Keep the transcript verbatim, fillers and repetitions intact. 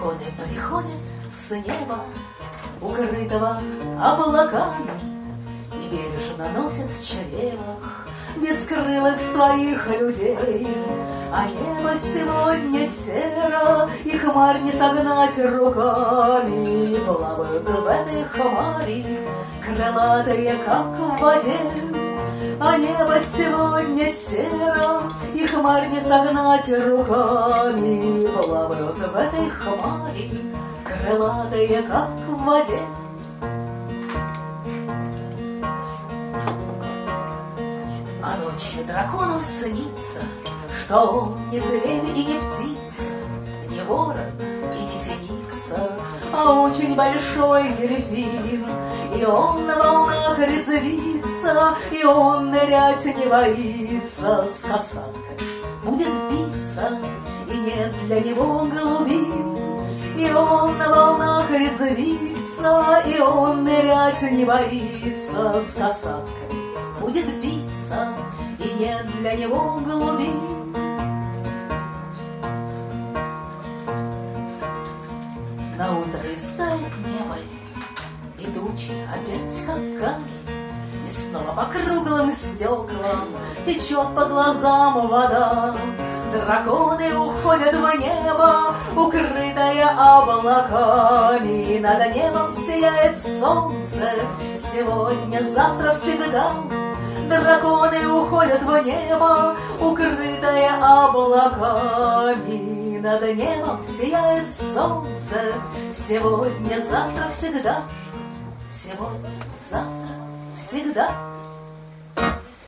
Драконы приходят с неба, укрытого облаками, и бережно носят в чревах бескрылых своих людей. А небо сегодня серо, и хмарь не согнать руками. Плавают в этой хмари крылатые, как в воде. А небо сегодня серо, и хмарь не согнать руками. Плавают в этой хмари крылатые, как в воде. А ночью дракону снится, что он не зверь и не птица, не ворон и не синица, а очень большой дельфин. И он на волнах резвится, и он нырять не боится, с касаткой будет биться, и нет для него глубин. И он на волнах резвится, и он нырять не боится, с касаткой будет биться, и нет для него глубин. На утро истает небо, и тучи опять как камень, и снова по круглым стеклам течет по глазам вода. Драконы уходят в небо, укрытое облаками. Над небом сияет солнце сегодня, завтра, всегда. Драконы уходят в небо, укрытое облаками. Над небом сияет солнце сегодня, завтра, всегда. Сегодня, завтра, всегда.